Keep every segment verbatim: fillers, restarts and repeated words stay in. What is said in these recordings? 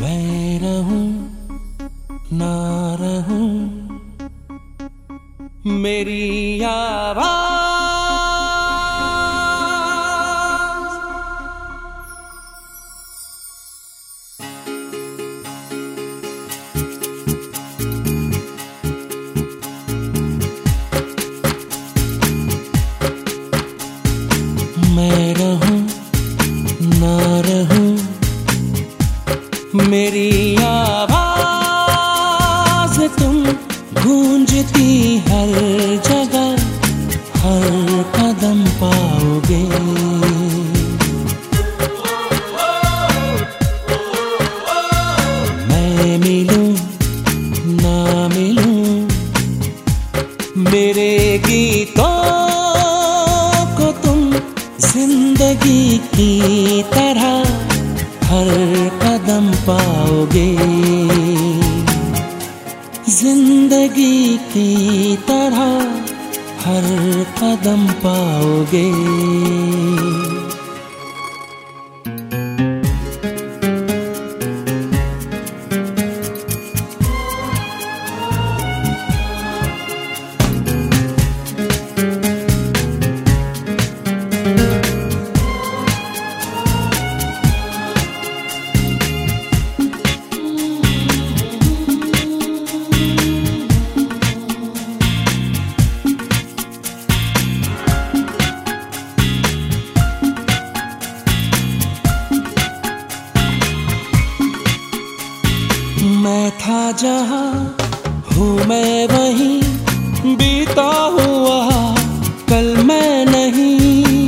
मैं रहूं ना रहूं मेरी आवाज़ मैं रहूं ना रहूं मेरी आवाज़ तुम गूंजती हर जगह हर कदम पाओगे। मैं मिलूं ना मिलूं मेरे गीतों को तुम जिंदगी की तरह हर कदम पाओगे। जिंदगी की तरह हर कदम पाओगे। मैं था जहाँ हूँ मैं वहीं बीता हुआ कल मैं नहीं।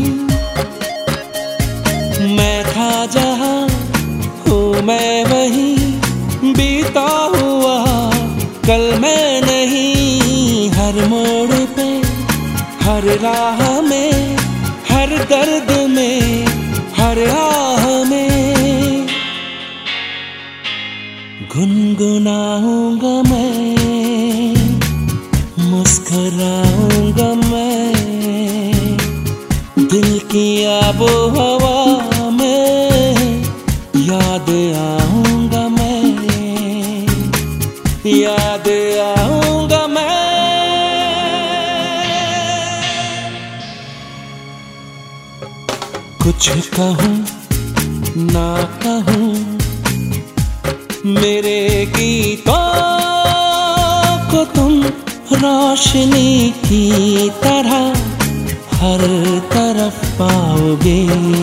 मैं था जहाँ हूँ मैं वहीं बीता हुआ कल मैं नहीं। हर मोड़ पे हर राह में हर दर्द में हर आह में गुनगुनाऊंगा मैं मुस्कुराऊंगा मैं दिल की आबो हवा में याद आऊंगा मैं याद आऊंगा मैं। कुछ कहूँ ना कहूँ मेरे गीतों को तुम रोशनी की तरह हर तरफ पाओगे।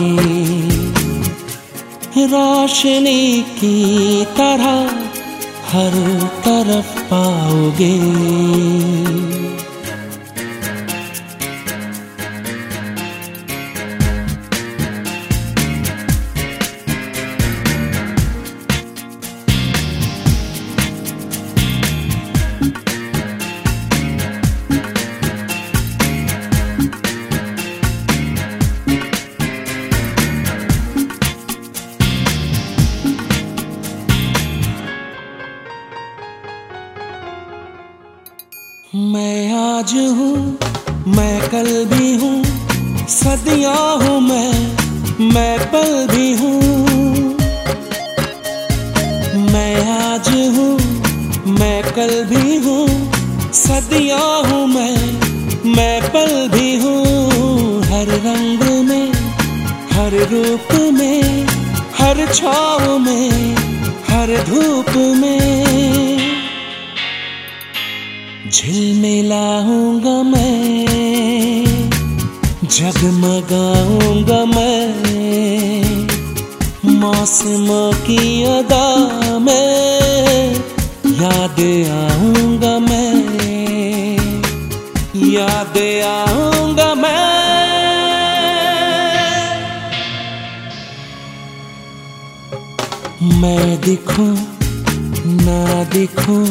रोशनी की तरह हर तरफ पाओगे। मैं आज हूँ मैं कल भी हूँ सदियाँ हूँ मैं मैं पल भी हूँ। मैं आज हूँ मैं कल भी हूँ सदियाँ हूँ मैं मैं पल भी हूँ। हर रंग में हर रूप में हर छाँव में हर धूप में झिलमिलाऊंगा मैं जगमगाऊंगा मैं मौसमों की अदा में याद आऊंगा मैं याद आऊंगा मैं। मैं दिखूं ना दिखूं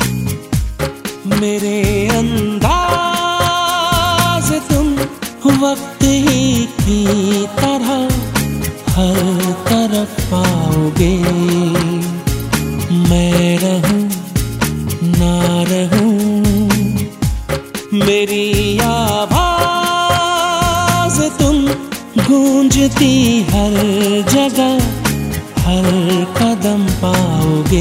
मेरे अंदाज तुम वक्त ही की तरह हर तरफ पाओगे। मैं रहूं ना रहूं मेरी आवाज़ तुम गूंजती हर जगह हर कदम पा पाओगे।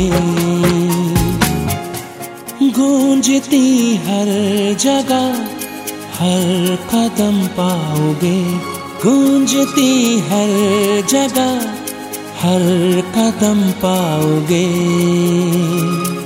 गूंजती हर जगह हर कदम पाओगे, गूंजती हर जगह हर कदम पाओगे।